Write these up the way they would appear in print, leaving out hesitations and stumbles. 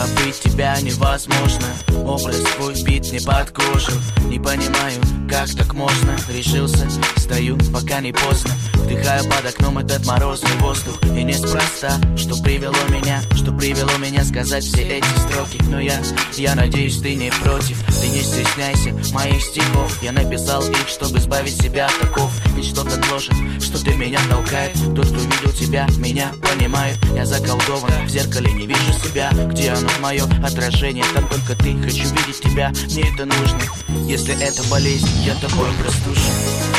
забыть тебя невозможно. Образ твой вбит не под кожу. Не понимаю, как так можно. Решился, стою, пока не поздно. Вдыхаю под окном этот морозный воздух. И неспроста, что привело меня сказать все эти строки. Но я надеюсь, ты не против. Ты не стесняйся моих стихов. Я написал их, чтобы избавить себя от оков. Ведь что-то гложет, что-то меня толкает. Тот, кто видел тебя, меня понимает. Я заколдован, в зеркале не вижу себя. Где оно, мое отражение? Там только ты, хочу видеть тебя, мне это нужно. Если это болезнь, я тобой простужен.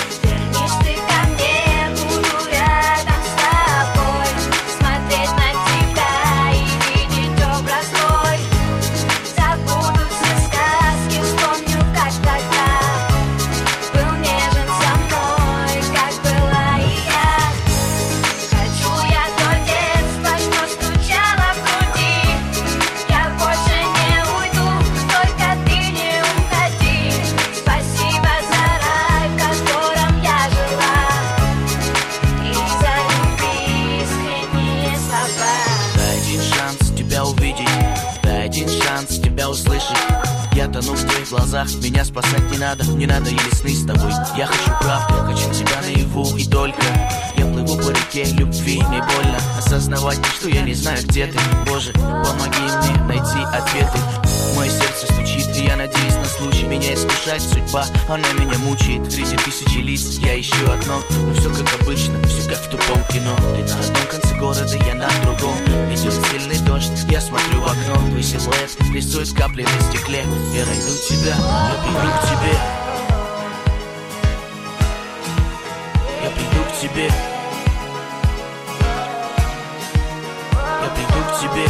Услышать. Я тону в твоих глазах, меня спасать не надо или сны с тобой. Я хочу правду, хочу тебя наяву и только. Я плыву по реке любви, не больно осознавать, что я не знаю, где ты. Боже, помоги мне найти ответы. Мое сердце стучит, и я надеюсь на случай. Меня искушает судьба, она меня мучает. Среди тысячи лиц я ищу одно. Но все как обычно, все как в тупом кино. Ты на одном конце города, я на другом. Идет сильный дождь, я смотрю в окно. Твой силуэт рисует капли на стекле. Я найду тебя, я приду к тебе. Я приду к тебе. Я приду к тебе.